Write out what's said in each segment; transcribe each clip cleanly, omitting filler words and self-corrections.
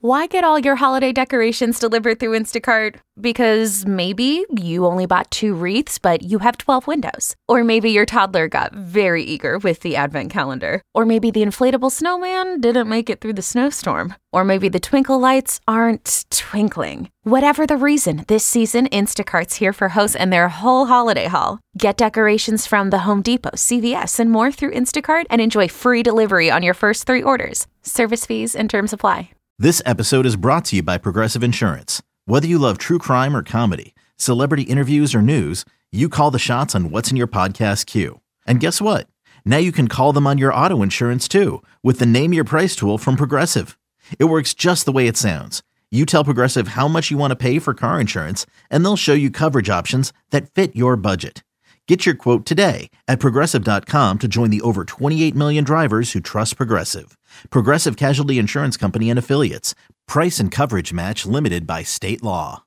Why get all your holiday decorations delivered through Instacart? Because maybe you only bought 2 wreaths, but you have 12 windows. Or maybe your toddler got very eager with the advent calendar. Or maybe the inflatable snowman didn't make it through the snowstorm. Or maybe the twinkle lights aren't twinkling. Whatever the reason, this season, Instacart's here for hosts and their whole holiday haul. Get decorations from the Home Depot, CVS, and more through Instacart and enjoy free delivery on your first 3 orders. Service fees and terms apply. This episode is brought to you by Progressive Insurance. Whether you love true crime or comedy, celebrity interviews or news, you call the shots on what's in your podcast queue. And guess what? Now you can call them on your auto insurance too with the Name Your Price tool from Progressive. It works just the way it sounds. You tell Progressive how much you want to pay for car insurance, and they'll show you coverage options that fit your budget. Get your quote today at Progressive.com to join the over 28 million drivers who trust Progressive. Progressive Casualty Insurance Company and Affiliates. Price and coverage match limited by state law.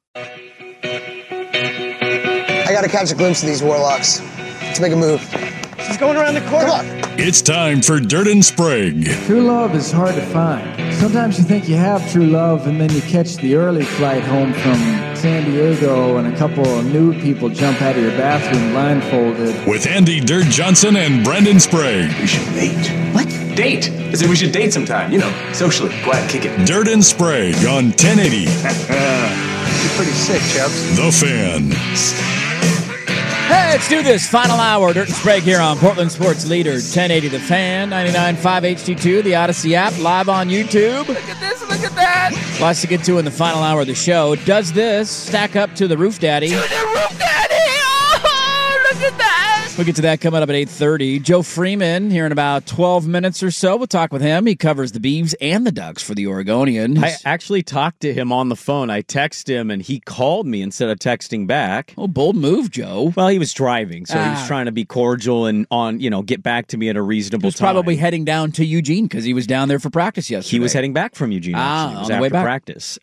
I gotta catch a glimpse of these warlocks. Let's make a move. She's going around the corner. Come on. It's time for Dirt and Sprague. True love is hard to find. Sometimes you think you have true love, and then you catch the early flight home from San Diego, and a couple of nude people jump out of your bathroom blindfolded. With Andy Dirt Johnson and Brendan Sprague. We should date. What? Date. I said we should date sometime. You know, socially. Go out and kick it. Dirt and Sprague on 1080. You're pretty sick, Chubbs. The Fan. Hey, let's do this. Final hour. Dirt and Sprague here on Portland Sports Leader 1080 The Fan, 99.5 HD2, the Odyssey app, live on YouTube. Look at this, look at that. Lots to get to in the final hour of the show. Does this stack up to the Roof Daddy? To the Roof Daddy! Oh, look at that. We'll get to that coming up at 8:30. Joe Freeman here in about 12 minutes or so. We'll talk with him. He covers the Beavs and the Ducks for the Oregonians. I actually talked to him on the phone. I texted him, and he called me instead of texting back. Oh, bold move, Joe. Well, he was driving, so he was trying to be cordial and get back to me at a reasonable time. Probably heading down to Eugene because he was down there for practice yesterday. He was heading back from Eugene. It was after practice.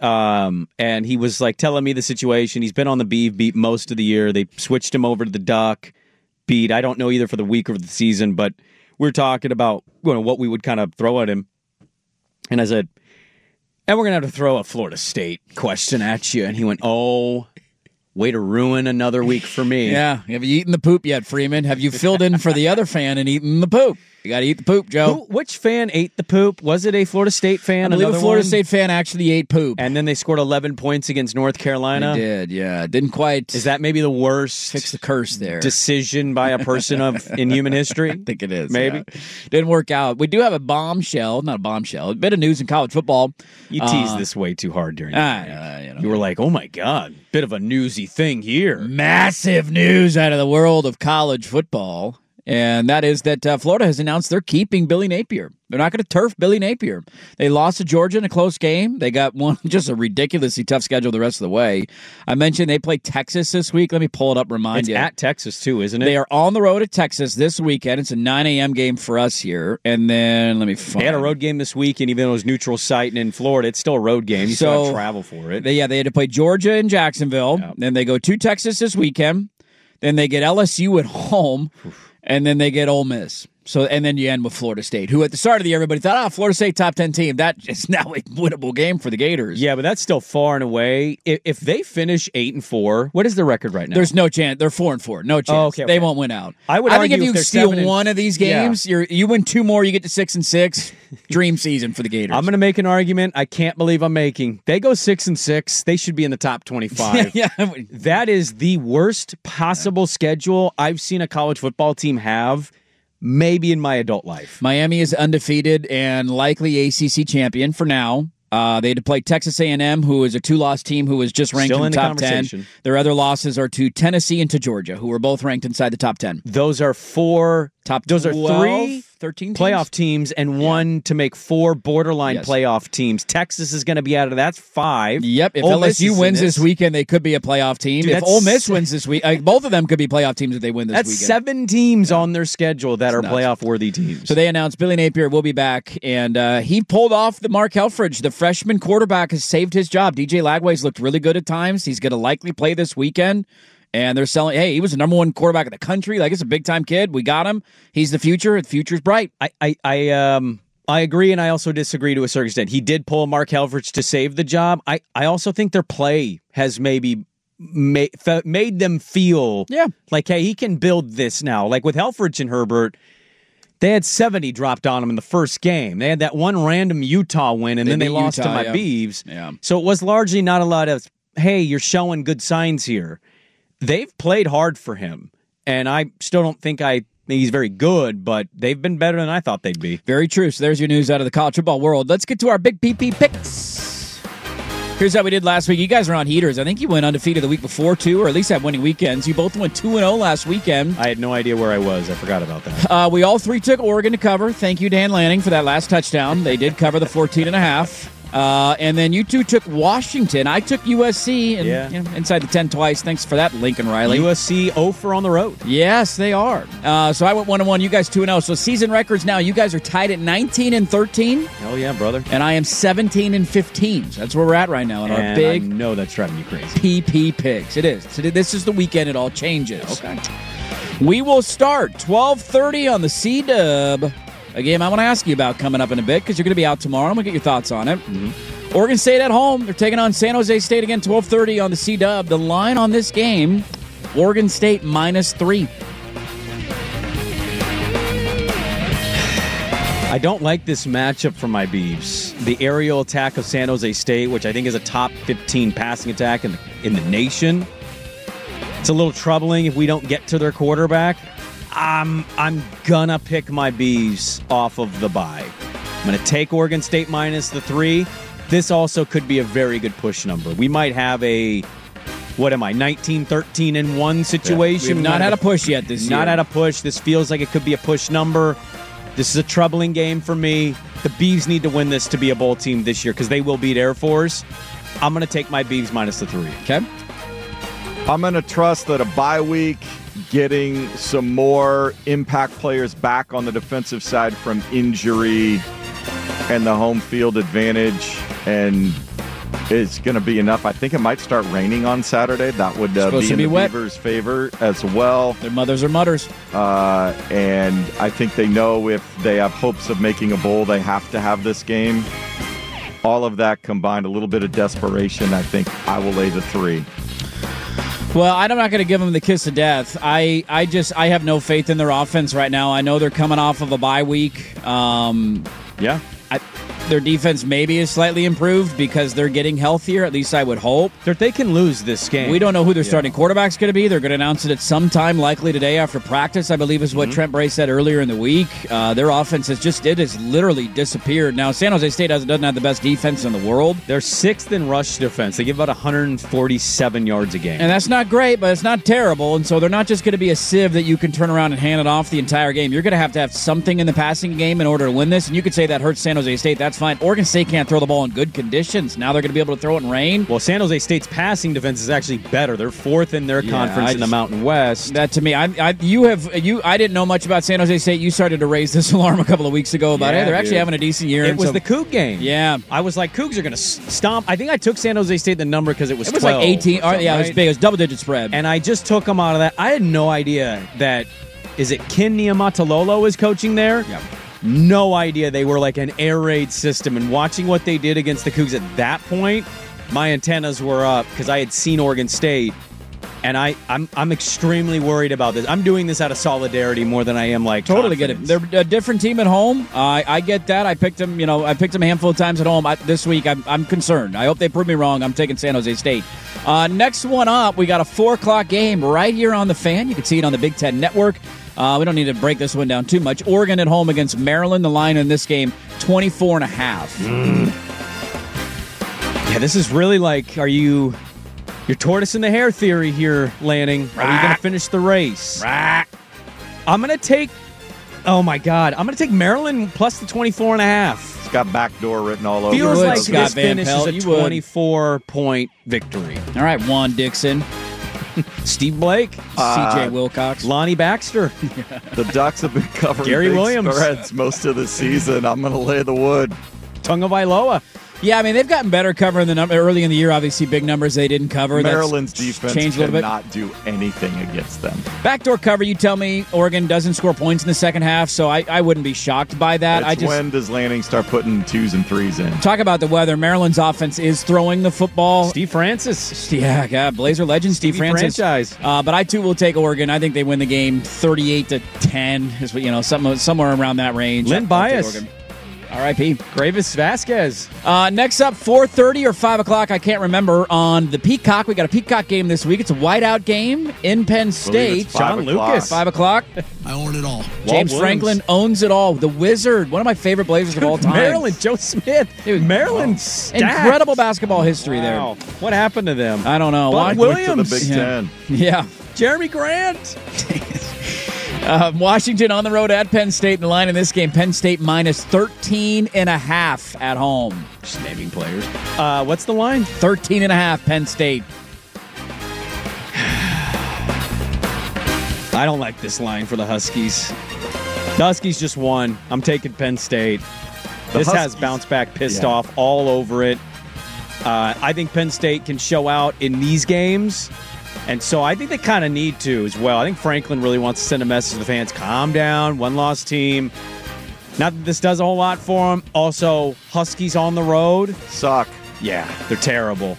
And he was like telling me the situation. He's been on the Beav beat most of the year. They switched him over to the Duck beat. I don't know either for the week or the season, but we're talking about what we would kind of throw at him. And I said, and we're going to have to throw a Florida State question at you. And he went, oh, way to ruin another week for me. Yeah. Have you eaten the poop yet, Freeman? Have you filled in for the other fan and eaten the poop? You got to eat the poop, Joe. Which fan ate the poop? Was it a Florida State fan? I believe a Florida State fan actually ate poop. And then they scored 11 points against North Carolina? They did, yeah. Didn't quite... Is that maybe the worst... Fix the curse there. ...decision by a person in human history? I think it is. Maybe. Yeah. Didn't work out. We do have a bombshell. Not a bombshell. A bit of news in college football. You teased this way too hard during the night. You were like, oh my God, bit of a newsy thing here. Massive news out of the world of college football. And that is that Florida has announced they're keeping Billy Napier. They're not going to turf Billy Napier. They lost to Georgia in a close game. They got just a ridiculously tough schedule the rest of the way. I mentioned they play Texas this week. Let me pull it up, remind you. It's at Texas, too, isn't it? They are on the road at Texas this weekend. It's a 9 a.m. game for us here. And then, let me find... They had a road game this week, and even though it was neutral site and in Florida, it's still a road game. You still have to travel for it. They had to play Georgia and Jacksonville. Yep. Then they go to Texas this weekend. Then they get LSU at home. And then they get Ole Miss. So, and then you end with Florida State, who at the start of the year, everybody thought, Florida State top 10 team. That is now a winnable game for the Gators. Yeah, but that's still far and away. If they finish 8-4, what is the record right now? There's no chance. They're 4-4. No chance. Oh, okay. They won't win out. I think if you steal one of these games, you win 2 more, you get to 6-6. Dream season for the Gators. I'm going to make an argument I can't believe I'm making. They go 6-6. They should be in the top 25. Yeah. That is the worst possible schedule I've seen a college football team have. Maybe in my adult life. Miami is undefeated and likely ACC champion for now. They had to play Texas A&M, who is a 2-loss team who is just ranked in the top 10. Their other losses are to Tennessee and to Georgia, who were both ranked inside the top 10. Those are 4 top. Those 12, are 3 13 playoff teams and 1 to make 4 borderline playoff teams. Texas is going to be out of that's 5. Yep. If Ole Miss LSU wins this weekend, they could be a playoff team. Dude, if Ole Miss wins this week, both of them could be playoff teams if they win this weekend. That's 7 teams on their schedule that are playoff-worthy teams. So they announced Billy Napier will be back, and he pulled off the Mark Helfrich. The freshman quarterback has saved his job. DJ Lagway's looked really good at times. He's going to likely play this weekend. And they're selling, hey, he was the number 1 quarterback in the country. Like, it's a big-time kid. We got him. He's the future. The future's bright. I agree, and I also disagree to a certain extent. He did pull Mark Helfrich to save the job. I also think their play has maybe made them feel like, hey, he can build this now. Like with Helfrich and Herbert, they had 70 dropped on them in the first game. They had that one random Utah win, and then they lost to my Beavs. Yeah. So it was largely not a lot of, hey, you're showing good signs here. They've played hard for him, and I still don't think he's very good, but they've been better than I thought they'd be. Very true. So there's your news out of the college football world. Let's get to our big PP picks. Here's how we did last week. You guys are on heaters. I think you went undefeated the week before, too, or at least had winning weekends. You both went 2-0 last weekend. I had no idea where I was. I forgot about that. We all three took Oregon to cover. Thank you, Dan Lanning, for that last touchdown. They did cover the 14.5. And then you two took Washington. I took USC and inside the 10 twice. Thanks for that, Lincoln Riley. USC 0-for on the road. Yes, they are. So I went 1-1. You guys 2-0. So season records now. You guys are tied at 19-13. Hell yeah, brother. And I am 17-15. So that's where we're at right now in our big. I know that's driving you crazy. PP picks. It is. So this is the weekend it all changes. Okay. We will start 12:30 on the C-Dub. A game I want to ask you about coming up in a bit because you're going to be out tomorrow. I'm going to get your thoughts on it. Mm-hmm. Oregon State at home. They're taking on San Jose State again, 12:30 on the C-Dub. The line on this game, Oregon State -3. I don't like this matchup for my Beavs. The aerial attack of San Jose State, which I think is a top 15 passing attack in the nation. It's a little troubling if we don't get to their quarterback. I'm gonna pick my Beavs off of the bye. I'm gonna take Oregon State -3. This also could be a very good push number. We might have a 19-13-1 situation. We have not had a push yet this year. Not had a push. This feels like it could be a push number. This is a troubling game for me. The Beavs need to win this to be a bowl team this year because they will beat Air Force. I'm gonna take my Beavs -3. Okay. I'm gonna trust that a bye week, getting some more impact players back on the defensive side from injury and the home field advantage, and it's going to be enough. I think it might start raining on Saturday. That would be in the Beavers' favor as well. Their mothers are mutters. And I think they know if they have hopes of making a bowl, they have to have this game. All of that combined, a little bit of desperation, I think I will lay the 3. Well, I'm not going to give them the kiss of death. I have no faith in their offense right now. I know they're coming off of a bye week. Their defense maybe is slightly improved because they're getting healthier. At least I would hope. They can lose this game. We don't know who their starting quarterback's going to be. They're going to announce it at some time, likely today after practice, I believe is what Trent Bray said earlier in the week. Their offense has literally disappeared. Now, San Jose State doesn't have the best defense in the world. They're 6th in rush defense. They give about 147 yards a game. And that's not great, but it's not terrible. And so they're not just going to be a sieve that you can turn around and hand it off the entire game. You're going to have something in the passing game in order to win this. And you could say that hurts San Jose State. That's fine. Oregon State can't throw the ball in good conditions. Now they're going to be able to throw it in rain. Well, San Jose State's passing defense is actually better. They're 4th in their conference in the Mountain West. That to me, I didn't know much about San Jose State. You started to raise this alarm a couple of weeks ago about they're actually having a decent year. It was the Coug game. Yeah, I was like, Cougs are going to stomp. I think I took San Jose State the number because it was 12. It was like 18. Right? It was big. It was double-digit spread. And I just took them out of that. I had no idea that Ken Niumatalolo is coaching there. Yeah. No idea they were like an air raid system. And watching what they did against the Cougs at that point, my antennas were up because I had seen Oregon State. And I'm extremely worried about this. I'm doing this out of solidarity more than I am like totally confidence. Get it. They're a different team at home. I get that. I picked them. I picked them a handful of times at home. This week I'm concerned. I hope they prove me wrong. I'm taking San Jose State. Next one up, we got a 4:00 game right here on the Fan. You can see it on the Big Ten Network. We don't need to break this one down too much. Oregon at home against Maryland. The line in this game 24.5. Yeah, this is really like, your tortoise and the hare theory here, Lanning. Are you going to finish the race? I'm going to take, I'm going to take Maryland plus the 24.5. It's got backdoor written all over. Feels like Scott this finish is a 24-point victory. All right, Juan Dixon. Steve Blake. C.J. Wilcox. Lonnie Baxter. The Ducks have been covering Gary big Williams. spreads most of the season. I'm going to lay the wood. Tagovailoa. Yeah, I mean, they've gotten better covering the number. Early in the year, obviously, big numbers they didn't cover. Maryland's defense changed a little bit. cannot do anything against them. Backdoor cover, you tell me Oregon doesn't score points in the second half, so I wouldn't be shocked by that. When does Lanning start putting 2s and 3s in? Talk about the weather. Maryland's offense is throwing the football. Steve Francis. Yeah, Blazer legend Steve Francis. Franchise. But I, too, will take Oregon. I think they win the game 38-10, somewhere around that range. Lynn Bias. R.I.P. Gravis Vasquez. Next up, 4:30 or 5 o'clock, I can't remember, on the Peacock. We got a Peacock game this week. It's a whiteout game in Penn State. John Lucas. 5 o'clock. I own it all. James Franklin owns it all. The Wizard, one of my favorite Blazers of all time. Maryland, Joe Smith. Dude, Maryland, incredible basketball history there. What happened to them? I don't know. Buck Williams. To the Big Ten. Yeah. Jeremy Grant. Washington on the road at Penn State. The line in this game, Penn State minus 13.5 at home. Just naming players. What's the line? 13.5 Penn State. I don't like this line for the Huskies. The Huskies just won. I'm taking Penn State. This has bounce back, pissed off all over it. I think Penn State can show out in these games. And so I think they kind of need to as well. I think Franklin really wants to send a message to the fans. Calm down, one-loss team. Not that this does a whole lot for them. Also, Huskies on the road. Suck. Yeah, they're terrible.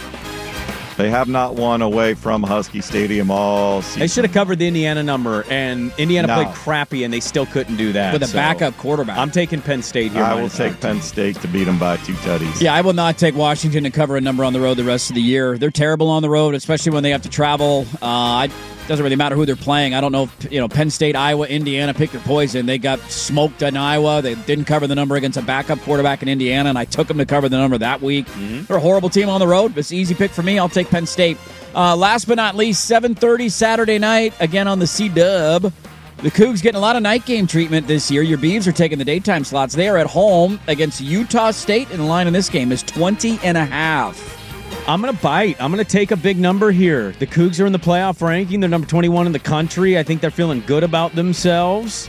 They have not won away from Husky Stadium all season. They should have covered the Indiana number, and Indiana played crappy, and they still couldn't do that. With a backup quarterback. I'm taking Penn State here. I will take Penn State to beat them by 2 tutties. Yeah, I will not take Washington to cover a number on the road the rest of the year. They're terrible on the road, especially when they have to travel. It doesn't really matter who they're playing. I don't know if, Penn State, Iowa, Indiana, pick your poison. They got smoked in Iowa. They didn't cover the number against a backup quarterback in Indiana, and I took them to cover the number that week. Mm-hmm. They're a horrible team on the road. It's an easy pick for me. I'll take Penn State. Last but not least, 7:30 Saturday night, again on the C-Dub. The Cougs getting a lot of night game treatment this year. Your Beavs are taking the daytime slots. They are at home against Utah State, and the line in this game is 20.5. I'm going to bite. I'm going to take a big number here. The Cougs are in the playoff ranking. They're number 21 in the country. I think they're feeling good about themselves.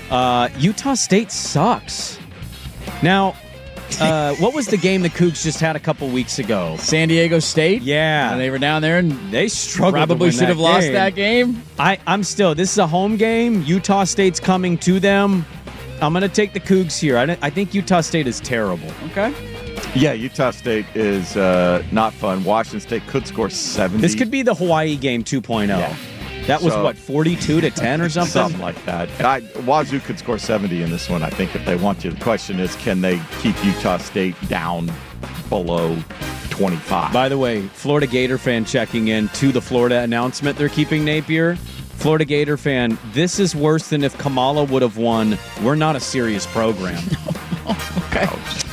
Utah State sucks. Now, what was the game the Cougs just had a couple weeks ago? San Diego State? Yeah. And they were down there, and they struggled. Probably should have lost that game. I'm still, this is a home game. Utah State's coming to them. I'm going to take the Cougs here. I think Utah State is terrible. Okay. Yeah, Utah State is not fun. Washington State could score 70. This could be the Hawaii game 2.0. Yeah. That was, 42-10 or something? Something like that. Wazoo could score 70 in this one, I think, if they want to. The question is, can they keep Utah State down below 25? By the way, Florida Gator fan checking in to the Florida announcement they're keeping Napier. Florida Gator fan, this is worse than if Kamala would have won. We're not a serious program. Okay.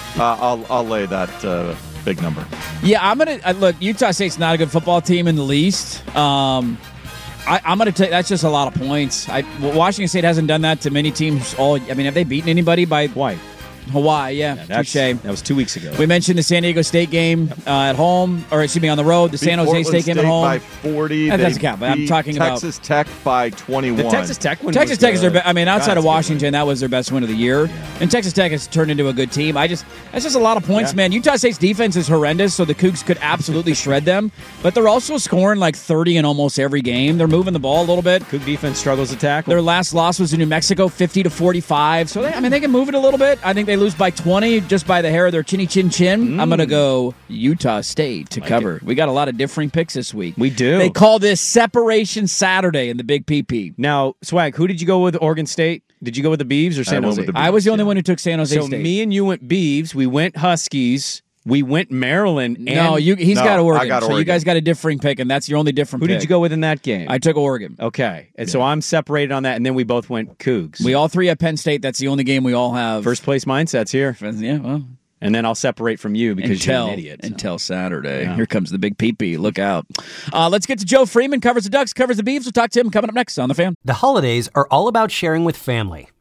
I'll lay that big number. Yeah, I'm going to look. Utah State's not a good football team in the least. I'm going to take that's just a lot of points. Washington State hasn't done that to many teams. Have they beaten anybody by Hawaii? Yeah, touche. That was 2 weeks ago. We mentioned the San Diego State game at home, or excuse me, on the road. The San Jose State game at home by 40. That doesn't count. But I'm talking about Texas Tech by 21. The Texas Tech win. Texas Tech is their best. Outside of Washington, that was their best win of the year. Yeah. And Texas Tech has turned into a good team. That's just a lot of points, man. Utah State's defense is horrendous, so the Cougs could absolutely shred them. But they're also scoring like 30 in almost every game. They're moving the ball a little bit. Coug defense struggles to tackle. Their last loss was in New Mexico, 50-45. So they can move it a little bit. I think they lose by 20. Just by the hair of their chinny chin chin. I'm going to go Utah State to cover. We got a lot of differing picks this week. We do. They call this Separation Saturday in the Big PP. Now, Swag, who did you go with? Oregon State? Did you go with the Beavs or San Jose? I was the only one who took San Jose State. So me and you went Beavs. We went Huskies. We went Maryland. He's got Oregon. I got so Oregon. You guys got a differing pick, and that's your only different pick. Who did you go with in that game? I took Oregon. Okay. And so I'm separated on that, and then we both went Cougs. We all three have Penn State. That's the only game we all have. First place mindsets here. Yeah, well. And then I'll separate from you because you're an idiot. Until Saturday. Yeah. Here comes the big peepee. Look out. Let's get to Joe Freeman. Covers the Ducks, covers the Beavs. We'll talk to him coming up next on The Fan. The holidays are all about sharing with family.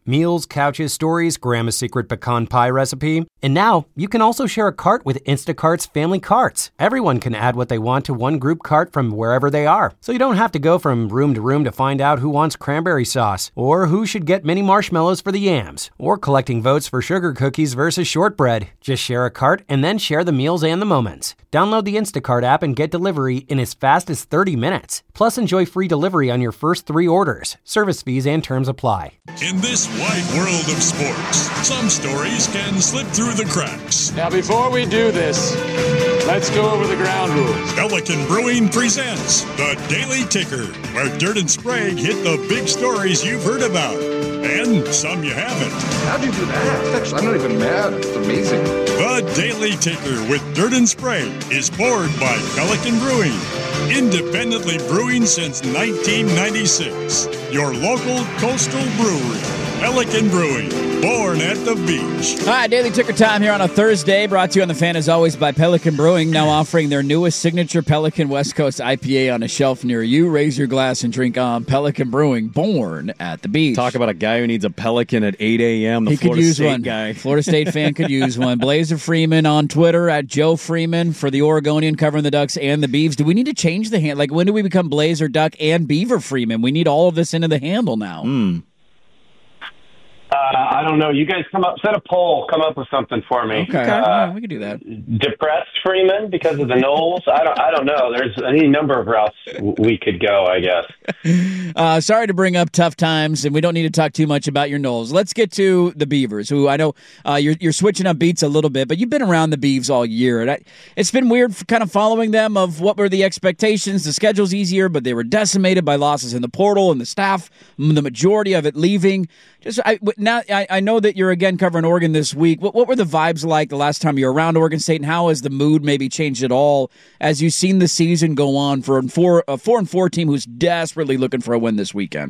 Meals, couches, stories, Grandma's secret pecan pie recipe. And now, you can also share a cart with Instacart's Family Carts. Everyone can add what they want to one group cart from wherever they are. So you don't have to go from room to room to find out who wants cranberry sauce, or who should get mini marshmallows for the yams, or collecting votes for sugar cookies versus shortbread. Just share a cart and then share the meals and the moments. Download the Instacart app and get delivery in as fast as 30 minutes. Plus, enjoy free delivery on your first 3 orders. Service fees and terms apply. In this wide world of sports, some stories can slip through the cracks. Now, before we do this, let's go over the ground rules. Pelican Brewing presents The Daily Ticker, where Dirt and Sprague hit the big stories you've heard about, and some you haven't. How'd you do that? Actually, I'm not even mad. It's amazing. The Daily Ticker with Dirt and Sprague is poured by Pelican Brewing, independently brewing since 1996. Your local coastal brewery. Pelican Brewing, born at the beach. All right, Daily Ticker time here on a Thursday, brought to you on The Fan as always by Pelican Brewing, now offering their newest signature Pelican West Coast IPA on a shelf near you. Raise your glass and drink on Pelican Brewing, born at the beach. Talk about a guy who needs a Pelican at 8 a.m., the he Florida could use State one. guy. Florida State fan could use one. Blazer Freeman on Twitter at Joe Freeman for the Oregonian, covering the Ducks and the Beavs. Do we need to change the hand? Like, when do we become Blazer, Duck, and Beaver Freeman? We need all of this into the handle now. I don't know. You guys set a poll, come up with something for me. Okay, we can do that. Depressed Freeman because of the Knowles? I don't know. There's any number of routes we could go, I guess. Sorry to bring up tough times, and we don't need to talk too much about your Knowles. Let's get to the Beavers, who I know you're switching up beats a little bit, but you've been around the Beavs all year. And it's been weird kind of following them of what were the expectations. The schedule's easier, but they were decimated by losses in the portal and the staff, the majority of it leaving. I know that you're again covering Oregon this week. What were the vibes like the last time you were around Oregon State, and how has the mood maybe changed at all as you've seen the season go on for a 4-4 team who's desperately looking for a win this weekend?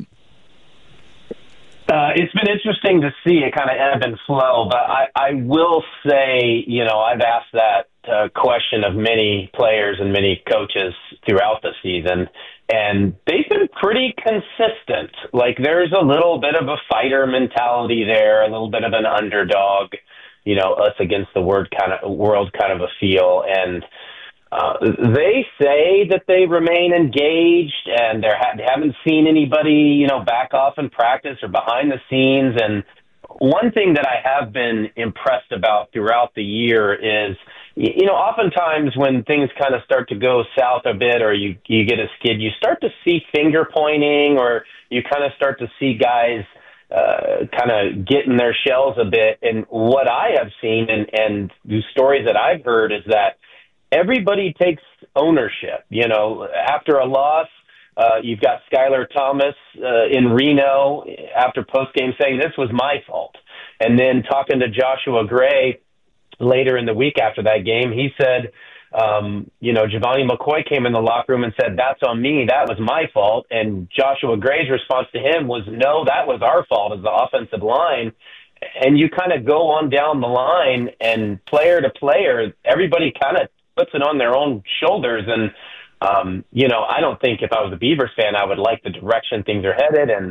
It's been interesting to see it kind of ebb and flow, but I will say, I've asked that question of many players and many coaches throughout the season, and they've been pretty consistent. Like, there's a little bit of a fighter mentality there, a little bit of an underdog, us against the world kind of a feel. And they say that they remain engaged, and they haven't seen anybody, back off in practice or behind the scenes. And one thing that I have been impressed about throughout the year is, oftentimes when things kind of start to go south a bit, or you get a skid, you start to see finger pointing, or you kind of start to see guys kind of get in their shells a bit. And what I have seen and the stories that I've heard is that everybody takes ownership. After a loss, you've got Skylar Thomas in Reno after postgame saying, "This was my fault." And then talking to Joshua Gray later in the week after that game, he said, Giovanni McCoy came in the locker room and said, "That's on me. That was my fault." And Joshua Gray's response to him was, "No, that was our fault as the offensive line." And you kind of go on down the line, and player to player, everybody kind of puts it on their own shoulders. And, I don't think if I was a Beavers fan, I would like the direction things are headed. And,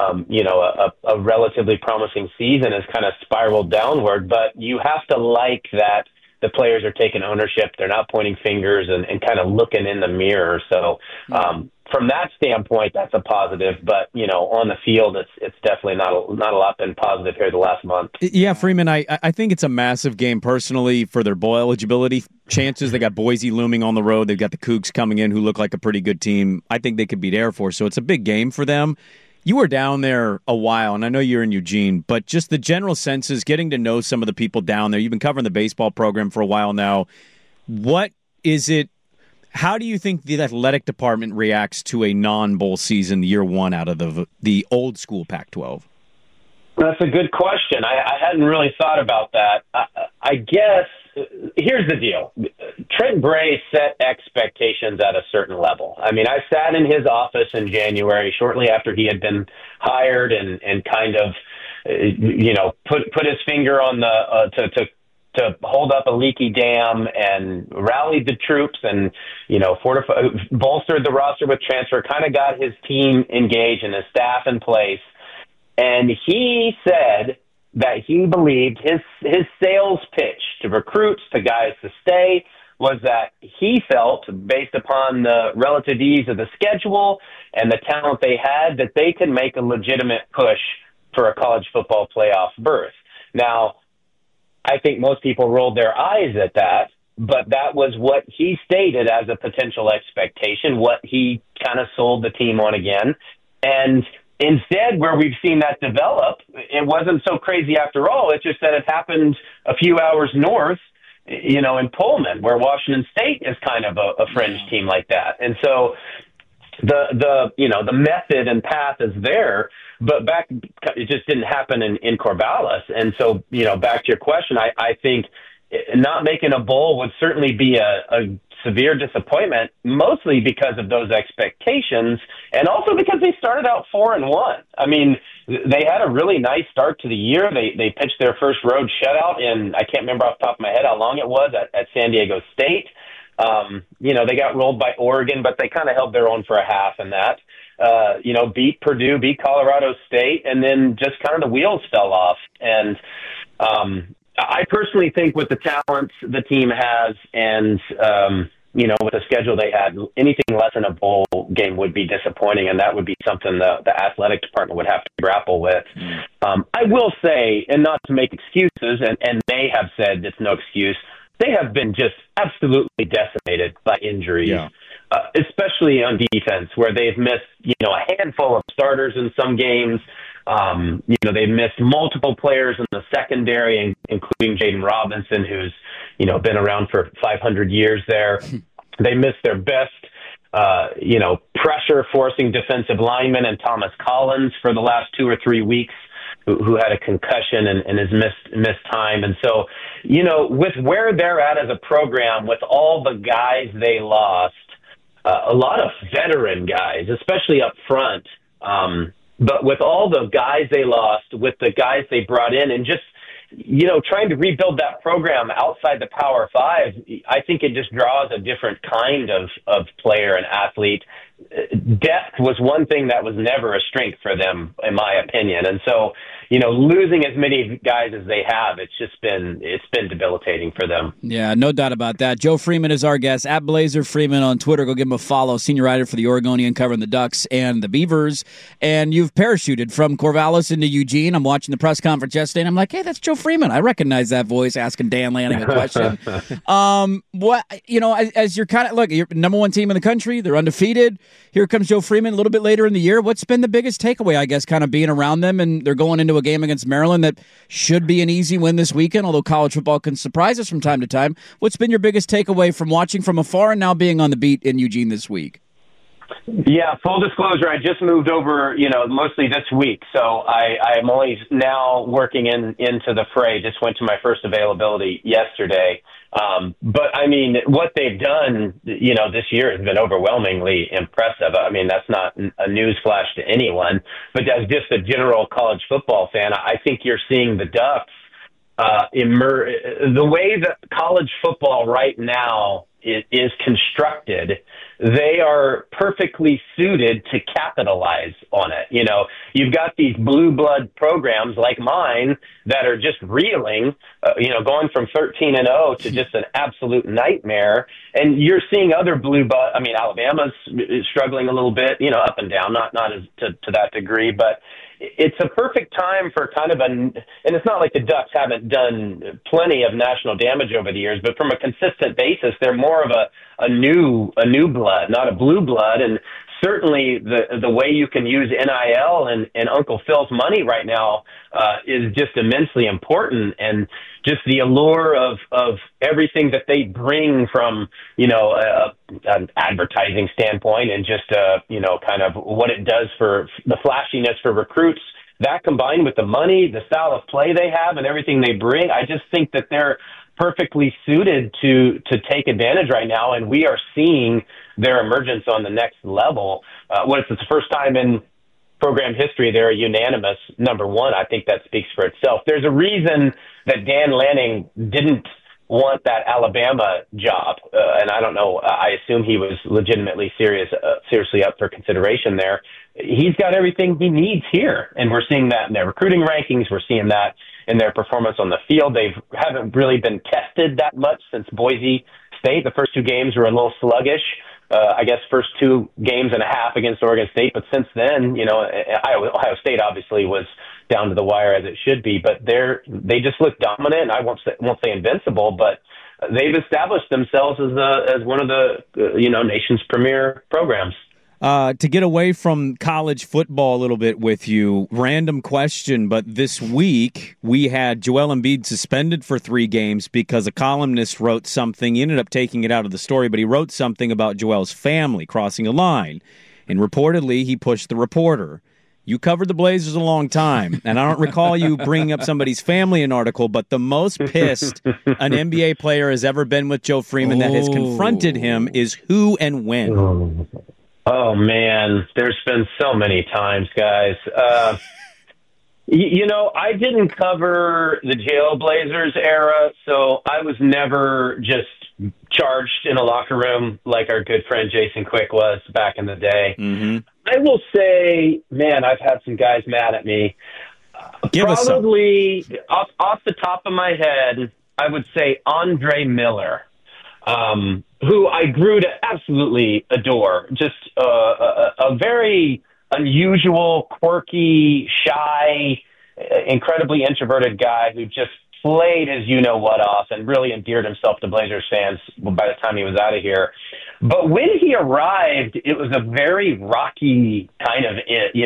a relatively promising season has kind of spiraled downward, but you have to like that the players are taking ownership. They're not pointing fingers and kind of looking in the mirror. So, from that standpoint, that's a positive. But, on the field, it's definitely not a lot been positive here the last month. Yeah, Freeman, I think it's a massive game personally for their bowl eligibility chances. They got Boise looming on the road. They've got the Cougs coming in who look like a pretty good team. I think they could beat Air Force. So it's a big game for them. You were down there a while, and I know you're in Eugene, but just the general sense is getting to know some of the people down there. You've been covering the baseball program for a while now. What is it? How do you think the athletic department reacts to a non-bowl season year one out of the old school Pac-12? That's a good question. I hadn't really thought about that. I guess here's the deal. Trent Bray set expectations at a certain level. I mean, I sat in his office in January, shortly after he had been hired, and kind of, put his finger on the to hold up a leaky dam and rallied the troops and, bolstered the roster with transfer, kind of got his team engaged and his staff in place. And he said that he believed his sales pitch to recruits, to guys to stay, was that he felt, based upon the relative ease of the schedule and the talent they had, that they could make a legitimate push for a college football playoff berth. Now, I think most people rolled their eyes at that, but that was what he stated as a potential expectation, what he kind of sold the team on again. And instead, where we've seen that develop, it wasn't so crazy after all. It's just that it happened a few hours north, in Pullman, where Washington State is kind of a fringe team like that. And so the method and path is there, but it just didn't happen in Corvallis. And so, back to your question, I think not making a bowl would certainly be a severe disappointment, mostly because of those expectations, and also because they started out 4-1. I mean, they had a really nice start to the year. They pitched their first road shutout in, I can't remember off the top of my head how long it was, at San Diego State. They got rolled by Oregon, but they kind of held their own for a half in that. Beat Purdue, beat Colorado State, and then just kind of the wheels fell off. And I personally think with the talent the team has and, with the schedule they had, anything less than a bowl game would be disappointing, and that would be something the athletic department would have to grapple with. I will say, and not to make excuses, and they have said it's no excuse, they have been just absolutely decimated by injuries, especially on defense, where they've missed, a handful of starters in some games. They've missed multiple players in the secondary, including Jaden Robinson, who's, been around for 500 years there. They missed their best, pressure-forcing defensive lineman and Thomas Collins for the last 2 or 3 weeks, who had a concussion and has missed time. And so, with where they're at as a program, with all the guys they lost, a lot of veteran guys, especially up front, but with all the guys they lost, with the guys they brought in, and just, trying to rebuild that program outside the Power Five, I think it just draws a different kind of player and athlete. Depth was one thing that was never a strength for them, in my opinion. And so, losing as many guys as they have, it's been debilitating for them. Yeah, no doubt about that. Joe Freeman is our guest, at Blazer Freeman on Twitter. Go give him a follow. Senior writer for the Oregonian, covering the Ducks and the Beavers. And you've parachuted from Corvallis into Eugene. I'm watching the press conference yesterday, and I'm like, hey, that's Joe Freeman. I recognize that voice, asking Dan Lanning a question. As you're kind of, look, you're number one team in the country. They're undefeated. Here comes Joe Freeman a little bit later in the year. What's been the biggest takeaway, I guess, kind of being around them? And they're going into a game against Maryland that should be an easy win this weekend, although college football can surprise us from time to time. What's been your biggest takeaway from watching from afar and now being on the beat in Eugene this week? Yeah, full disclosure, I just moved over, mostly this week. So I'm only now working into the fray. Just went to my first availability yesterday. But I mean, what they've done, this year has been overwhelmingly impressive. I mean, that's not a news flash to anyone, but as just a general college football fan, I think you're seeing the Ducks the way that college football right now is constructed. They are perfectly suited to capitalize on it. You've got these blue blood programs like mine that are just reeling, going from 13-0 to just an absolute nightmare. And you're seeing other blue blood. I mean, Alabama's struggling a little bit, up and down, not as to that degree, but it's a perfect time for kind of and it's not like the Ducks haven't done plenty of national damage over the years, but from a consistent basis, they're more of a new blood, not a blue blood. And certainly the way you can use NIL and Uncle Phil's money right now is just immensely important. And just the allure of everything that they bring from, an advertising standpoint and just, kind of what it does for the flashiness for recruits, that combined with the money, the style of play they have and everything they bring, I just think that they're perfectly suited to take advantage right now. And we are seeing their emergence on the next level. It's the first time in program history they're a unanimous number one. I think that speaks for itself. There's a reason that Dan Lanning didn't want that Alabama job. And I don't know, I assume he was legitimately seriously up for consideration there. He's got everything he needs here. And we're seeing that in their recruiting rankings. We're seeing that in their performance on the field. They haven't really been tested that much since Boise State. The first 2 games were a little sluggish. I guess first 2 games and a half against Oregon State. But since then, Ohio State obviously was down to the wire as it should be. But they just look dominant. I won't say invincible, but they've established themselves as one of the nation's premier programs. To get away from college football a little bit with you, random question, but this week we had Joel Embiid suspended for 3 games because a columnist wrote something. He ended up taking it out of the story, but he wrote something about Joel's family crossing a line, and reportedly he pushed the reporter. You covered the Blazers a long time, and I don't recall you bringing up somebody's family in an article, but the most pissed an NBA player has ever been with Joe Freeman that has confronted him is who and when? Oh, man, there's been so many times, guys. I didn't cover the Jailblazers era, so I was never just charged in a locker room like our good friend Jason Quick was back in the day. Mm-hmm. I will say, man, I've had some guys mad at me. Probably off the top of my head, I would say Andre Miller. Who I grew to absolutely adore. Just a very unusual, quirky, shy, incredibly introverted guy who just played his you-know-what off and really endeared himself to Blazers fans by the time he was out of here. But when he arrived, it was a very rocky kind of,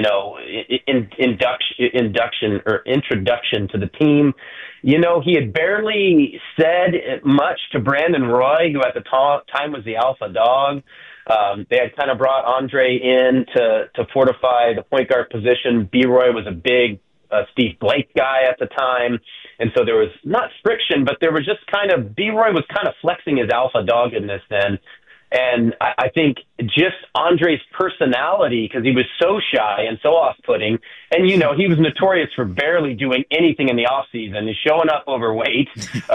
introduction to the team. He had barely said much to Brandon Roy, who at the time was the alpha dog. They had kind of brought Andre in to fortify the point guard position. B-Roy was a big Steve Blake guy at the time. And so there was not friction, but there was just B-Roy was kind of flexing his alpha doggedness then. And I think just Andre's personality, because he was so shy and so off-putting, and, he was notorious for barely doing anything in the off-season, showing up overweight,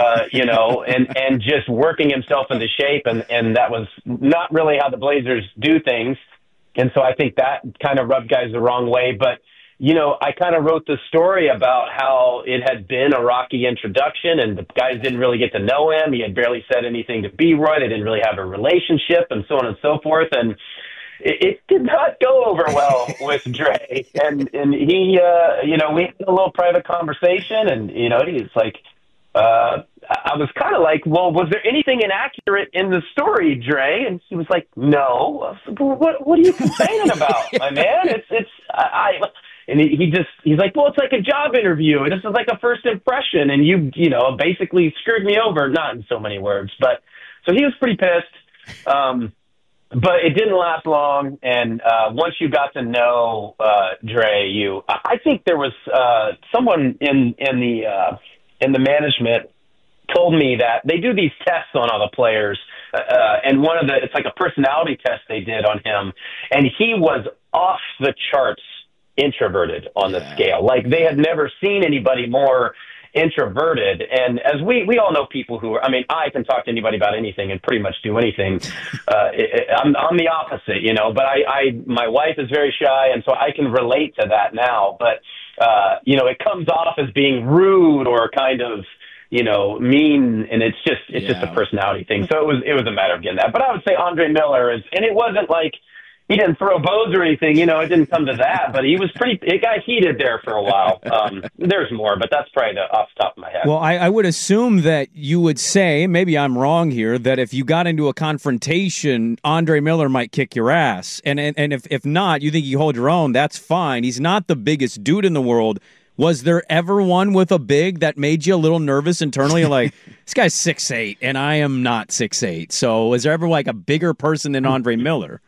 and just working himself into shape, and that was not really how the Blazers do things. And so I think that kind of rubbed guys the wrong way. But, I kind of wrote the story about how it had been a rocky introduction and the guys didn't really get to know him. He had barely said anything to B-Roy. They didn't really have a relationship and so on and so forth. And it did not go over well with Dre. And he, we had a little private conversation and, he's like, I was kind of like, well, was there anything inaccurate in the story, Dre? And he was like, no. What are you complaining about, my man? And he's like, well, it's like a job interview. This is like a first impression. And you basically screwed me over, not in so many words. But so he was pretty pissed. But it didn't last long. And once you got to know Dre, I think there was someone in the management told me that they do these tests on all the players. And it's like a personality test they did on him. And he was off the charts introverted on the scale. Like they had never seen anybody more introverted. And as we all know people who are, I can talk to anybody about anything and pretty much do anything. I'm the opposite, but my wife is very shy. And so I can relate to that now, but it comes off as being rude or kind of, mean. And it's just a personality thing. So it was a matter of getting that, but I would say Andre Miller and it wasn't like, he didn't throw bows or anything, it didn't come to that, but it got heated there for a while. There's more, but that's probably off the top of my head. Well, I would assume that you would say, maybe I'm wrong here, that if you got into a confrontation, Andre Miller might kick your ass. And if not, you think you hold your own, that's fine. He's not the biggest dude in the world. Was there ever one with a big that made you a little nervous internally? Like, this guy's 6'8", and I am not 6'8". So was there ever like a bigger person than Andre Miller?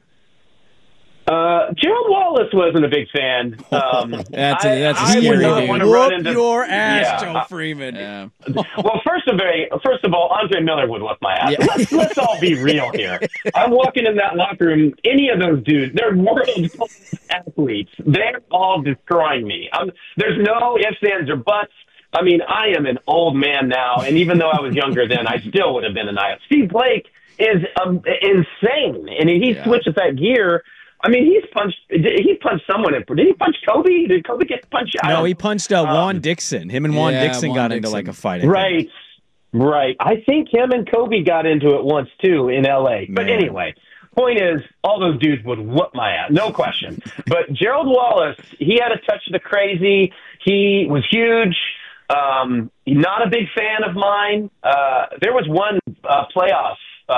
Gerald Wallace wasn't a big fan. That's a scary dude. Whoop your ass, Joe Freeman. Yeah. Well, first of all, Andre Miller would whoop my ass. Yeah. Let's all be real here. I'm walking in that locker room. Any of those dudes, they're world-class athletes. They're all destroying me. There's no ifs, ands, or buts. I mean, I am an old man now, and even though I was younger then, I still would have been an Iowa. Steve Blake is insane, and he switches that gear. I mean, he punched someone. Did he punch Kobe? Did Kobe get punched? No, he punched Juan Dixon. Him and Juan Dixon got into like a fight. Right. I think him and Kobe got into it once too in L.A. But anyway, point is, all those dudes would whoop my ass, no question. But Gerald Wallace, he had a touch of the crazy. He was huge. Not a big fan of mine. There was one playoff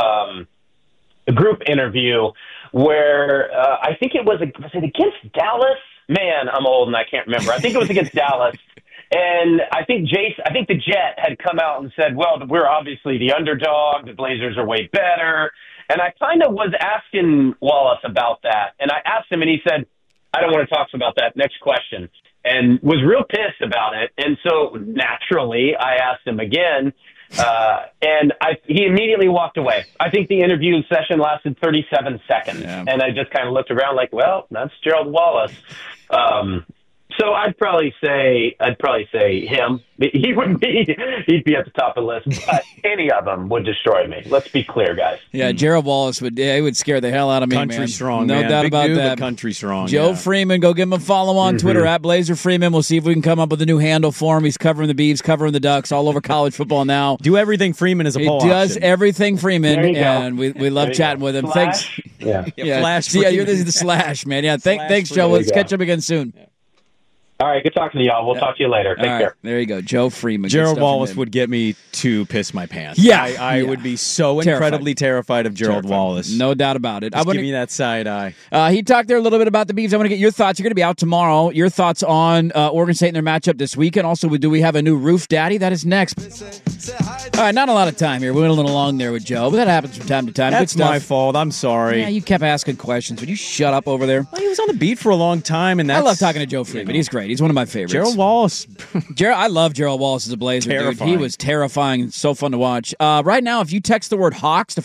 group interview where I think was it against Dallas? Man, I'm old and I can't remember. I think it was against Dallas. And I think the Jet had come out and said, well, we're obviously the underdog. The Blazers are way better. And I kind of was asking Wallace about that. And I asked him, and he said, I don't want to talk about that. Next question. And was real pissed about it. And so naturally, I asked him again. And he immediately walked away. I think the interview session lasted 37 seconds. Yeah. And I just kind of looked around like, well, that's Gerald Wallace. So I'd probably say him. He'd be at the top of the list, but any of them would destroy me. Let's be clear, guys. Yeah, Gerald Wallace would scare the hell out of me, country man. Strong, no man. doubt Big about dude, that. Country strong. Joe Freeman, go give him a follow on Twitter at Blazer Freeman. We'll see if we can come up with a new handle for him. He's covering the Beavs, covering the Ducks, all over college football now. Do everything Freeman is a poll He does option. everything Freeman, There you go. and we love chatting with him. Slash. Thanks. Yeah. Flash. Yeah, you're the Slash, man. Yeah, thanks, Joe. Let's catch up again soon. All right, good talking to y'all. We'll talk to you later. Take care. There you go, Joe Freeman. Gerald Wallace would get me to piss my pants. Yeah, I would be so incredibly terrified of Gerald Wallace. No doubt about it. Just give me that side eye. He talked there a little bit about the Beavs. I want to get your thoughts. You're going to be out tomorrow. Your thoughts on Oregon State and their matchup this weekend. Also, do we have a new Roof Daddy? That is next. All right, not a lot of time here. We went a little long there with Joe, but that happens from time to time. That's my fault. I'm sorry. Yeah, you kept asking questions. Would you shut up over there? Well, he was on the beat for a long time, and I love talking to Joe Freeman. He's great. He's one of my favorites. Gerald Wallace. I love Gerald Wallace as a Blazer, dude. He was terrifying and so fun to watch. Right now, if you text the word Hawks to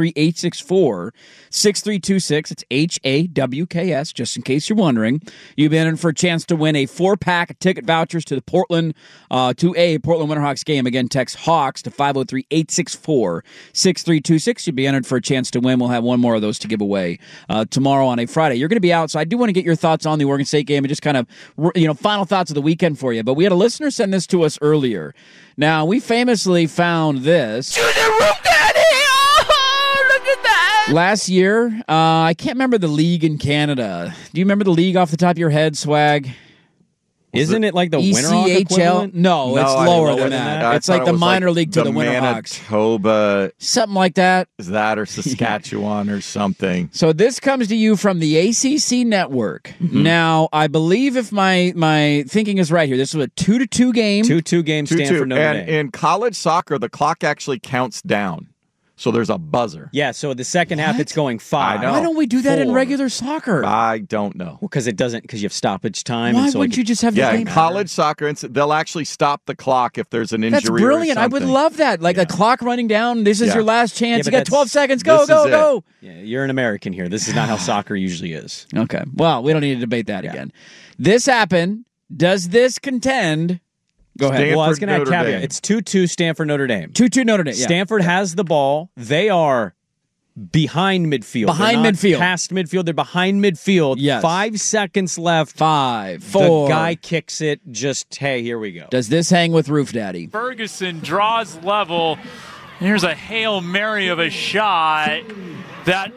503-864-6326, it's HAWKS, just in case you're wondering, you've been in for a chance to win a 4-pack of ticket vouchers to the Portland Winterhawks game. Again, text Hawks to 503-864-6326. You'll be entered for a chance to win. We'll have one more of those to give away tomorrow on a Friday. You're going to be out, so I do want to get your thoughts on the Oregon State game and just kind of, final thoughts of the weekend for you. But we had a listener send this to us earlier. Now, we famously found this. To the Roof Daddy! Oh, look at that! Last year, I can't remember the league in Canada. Do you remember the league off the top of your head, Swag? Isn't it like the Winterhawk equivalent? No, it's lower than that. It's like the minor league to the Winterhawks. Manitoba. Something like that. Is that or Saskatchewan or something? So this comes to you from the ACC Network. Mm-hmm. Now, I believe if my thinking is right here, this was a 2-2 game. 2-2 game, Stanford Notre Dame. And in college soccer, the clock actually counts down. So there's a buzzer. Yeah, so the second half it's going 5. Why don't we do that in regular soccer? I don't know. Well, because you have stoppage time. Why and so wouldn't you just have the game? Yeah, college soccer, they'll actually stop the clock if there's an injury. That's brilliant. Or something. I would love that. Like a clock running down. This is your last chance. You got 12 seconds. Go. Yeah, you're an American here. This is not how soccer usually is. Okay. Well, we don't need to debate that again. This happened. Does this contend? Go ahead. Well, I was going to add caveat. It's 2-2 Stanford Notre Dame. 2-2 Notre Dame. Yeah. Stanford has the ball. They are behind midfield. Past midfield. They're behind midfield. Yes. 5 seconds left. 5, 4. The guy kicks it. Hey, here we go. Does this hang with Roof Daddy? Ferguson draws level. Here's a Hail Mary of a shot. That.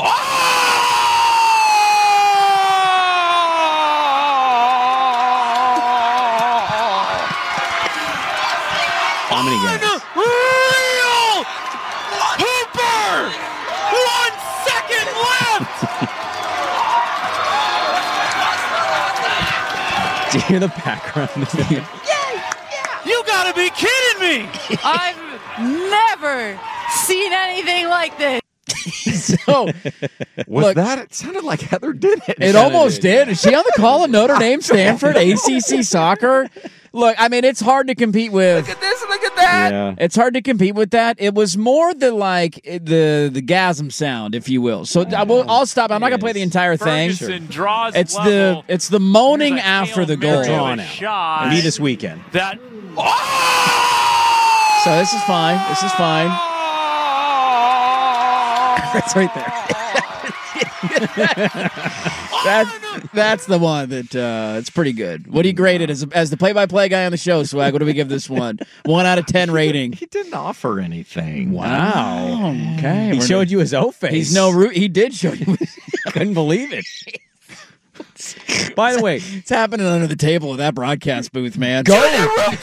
How many games? Unreal! Hooper! 1 second left! Do you hear the background? You gotta be kidding me! I've never seen anything like this. So, it sounded like Heather did it. It almost did. Is she on the call of Notre Dame, Stanford, ACC soccer? Look, I mean, it's hard to compete with. Look at this, look at that. Yeah. It's hard to compete with that. It was more the gasm sound, if you will. So I'll stop. I'm not gonna play the entire thing. Ferguson draws It's level. the moaning Here's a after Hail the goal. Mary of a Drawn out. shot Me this weekend. that So this is fine. This is fine. That's right there. That's the one that it's pretty good. What do you grade it as the play-by-play guy on the show, Swag? What do we give this one? 1 out of 10 rating. He didn't offer anything. Wow. Okay. He showed you his O-face. He's no root. He did show you. Couldn't believe it. By the way, it's happening under the table of that broadcast booth, man. Go. Look at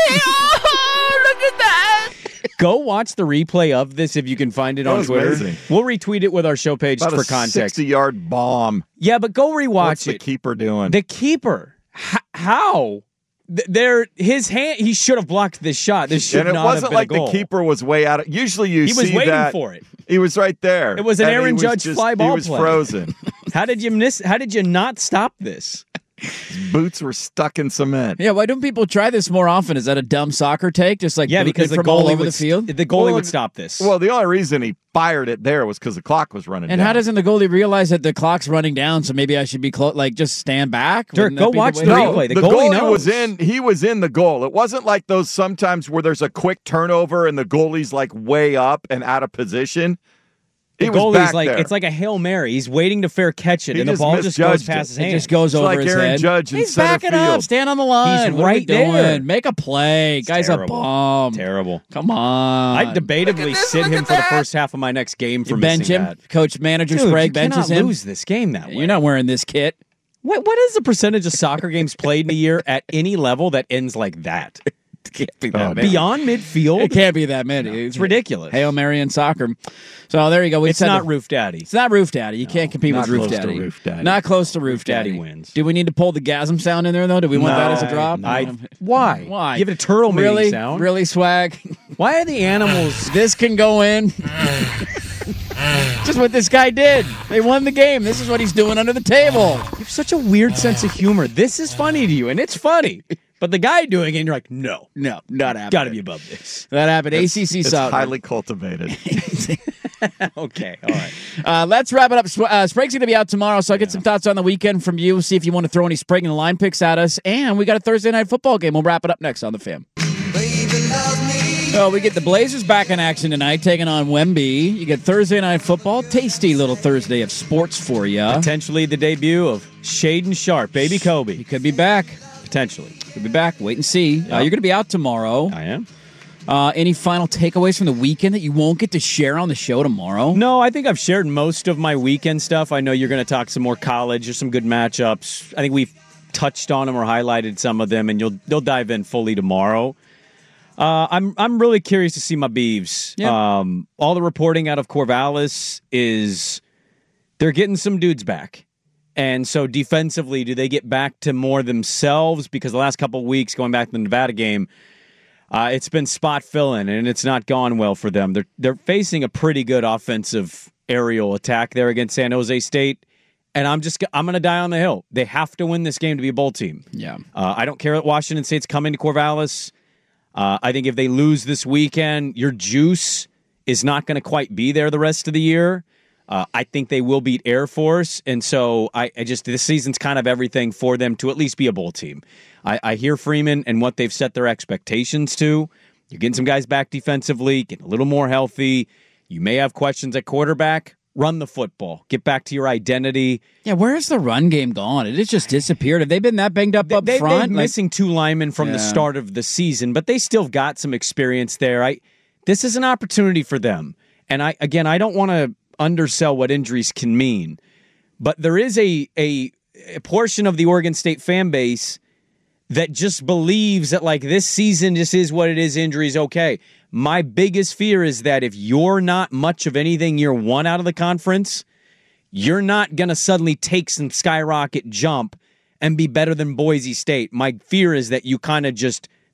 that. Go watch the replay of this if you can find it on Twitter. Amazing. We'll retweet it with our show page About for a context. 60-yard bomb. Yeah, but go rewatch What's it. the keeper doing? The keeper. How? His hand. He should have blocked this shot. This should and not it wasn't have been like a goal. the keeper was way out. Usually you He see was waiting that. for it. He was right there. It was an And Aaron he was Judge just- fly ball He was play. frozen. How did you miss? How did you not stop this? His boots were stuck in cement. Yeah, why don't people try this more often? Is that a dumb soccer take? Just like Yeah, booting because it the from all goalie over would the field? The goalie would stop this. Well, the only reason he fired it there was because the clock was running And down. how doesn't the goalie realize that the clock's running down? So maybe I should be just stand back. Dirk, Wouldn't go that be watch way the to do replay. it? The goalie knows. was in. He was in the goal. It wasn't like those sometimes where there's a quick turnover and the goalie's like way up and out of position. The He was goalie's back like there. it's like a Hail Mary. He's waiting to fair catch it, He and the just ball just goes misjudged past it. his It hand. just goes It's over like his Aaron head. Judge in He's center backing up. field. Stand on the line. He's What are we right there. doing? Make a play. Guy's terrible. a bomb. Terrible. Come on. I'd debatably sit him for the first half of my next game for bench missing him. that. Coach manager Dude, Sprague you benches cannot him. lose this game that way. You're not wearing this kit. What is the percentage of soccer games played in a year at any level that ends like that? It can't be that many. Beyond midfield? It can't be that many. It's ridiculous. Hail Mary in soccer. So there you go. It's not Roof Daddy. It's not Roof Daddy. You can't compete not with Roof close to Daddy. Roof Daddy. Not close to Roof Daddy Daddy. wins. Do we need to pull the gasm sound in there though? Do we want that as a drop? Why? Why? Give it a turtle mating Really? sound. Really, Swag? Why are the animals? This can go in. Just what this guy did. They won the game. This is what he's doing under the table. You have such a weird sense of humor. This is funny to you, and it's funny. But the guy doing it, and you're like, no, not happening. Got to be above this. That happened. It's ACC soccer. highly cultivated. Okay, all right. Let's wrap it up. Sprague's going to be out tomorrow, so I'll get some thoughts on the weekend from you. See if you want to throw any Sprague and line picks at us. And we got a Thursday night football game. We'll wrap it up next on The Fan. We get the Blazers back in action tonight, taking on Wemby. You get Thursday night football. Tasty little Thursday of sports for you. Potentially the debut of Shaden Sharp, baby Kobe. He could be back. Potentially. Could be back. Wait and see. You're going to be out tomorrow. I am. Any final takeaways from the weekend that you won't get to share on the show tomorrow? No, I think I've shared most of my weekend stuff. I know you're going to talk some more college. There's some good matchups. I think we've touched on them or highlighted some of them, and you'll dive in fully tomorrow. I'm really curious to see my Beavs. Yeah. All the reporting out of Corvallis is they're getting some dudes back. And so defensively, do they get back to more themselves? Because the last couple of weeks, going back to the Nevada game, it's been spot filling, and it's not gone well for them. They're facing a pretty good offensive aerial attack there against San Jose State. And I'm going to die on the hill. They have to win this game to be a bowl team. Yeah. I don't care that Washington State's coming to Corvallis. I think if they lose this weekend, your juice is not going to quite be there the rest of the year. I think they will beat Air Force, and so I just this season's kind of everything for them to at least be a bowl team. I hear Freeman and what they've set their expectations to. You're getting some guys back defensively, getting a little more healthy. You may have questions at quarterback. Run the football. Get back to your identity. Yeah, where's the run game gone? It has just disappeared. Have they been that banged up front? They're missing two linemen from the start of the season, but they still got some experience there. This is an opportunity for them. And I don't want to undersell what injuries can mean, but there is a portion of the Oregon State fan base that just believes that like this season just is what it is, injuries okay. My biggest fear is that if you're not much of anything year one out of the conference, you're not going to suddenly take some skyrocket jump and be better than Boise State. My fear is that you kind of just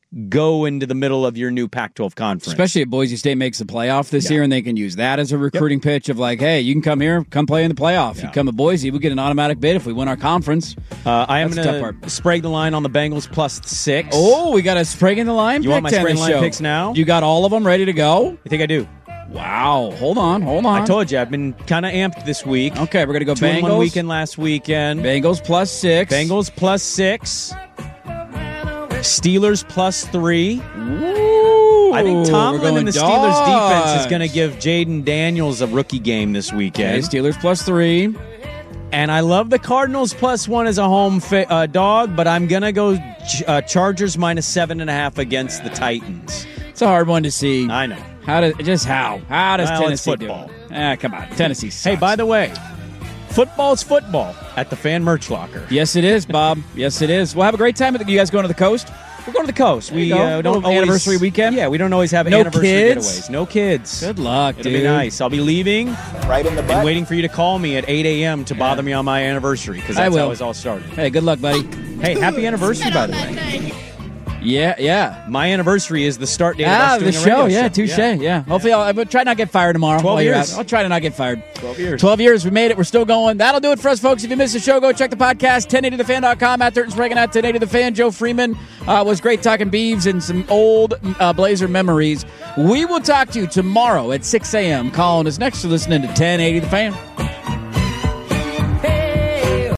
go into the middle of your new Pac-12 conference. Especially if Boise State makes the playoff this year, and they can use that as a recruiting pitch of like, hey, you can come here, come play in the playoff. You come to Boise, we get an automatic bid if we win our conference. I am going to spray the line on the Bengals +6. Oh, we got a Sprague in the line. You want my Sprague in the line picks now? You got all of them ready to go? I think I do. Wow. Hold on. I told you, I've been kind of amped this week. Okay, we're going to go 2-1 weekend last weekend. Bengals +6. Bengals +6. Steelers +3. Ooh, I think Tomlin and the Steelers defense is going to give Jaden Daniels a rookie game this weekend. Okay, Steelers +3. And I love the Cardinals +1 as a home dog, but I'm going to go Chargers -7.5 against the Titans. It's a hard one to see. I know. How does Tennessee do football? it? Come on. Tennessee sucks. Hey, by the way, football's football at the Fan Merch Locker. Yes, it is, Bob. Yes, it is. We'll have a great time. You guys going to the coast? We're going to the coast. We don't always, anniversary weekend? Yeah, we don't always have anniversary getaways. No kids. Good luck, It'll be nice. I'll be leaving Right in the butt. and waiting for you to call me at 8 a.m. to bother me on my anniversary, because that's how it all started. Hey, good luck, buddy. Hey, happy anniversary, by the way. Yeah. My anniversary is the start date of us doing the show. Radio Yeah, touche. Yeah. Hopefully, I'll try not to get fired tomorrow. 12 years. I'll try to not get fired. 12 years. 12 years. We made it. We're still going. That'll do it for us, folks. If you missed the show, go check the podcast, 1080thefan.com. At Durton Sprague at 1080thefan. Joe Freeman was great talking Beavs and some old Blazer memories. We will talk to you tomorrow at 6 a.m. Colin is next to listening to 1080 The Fan.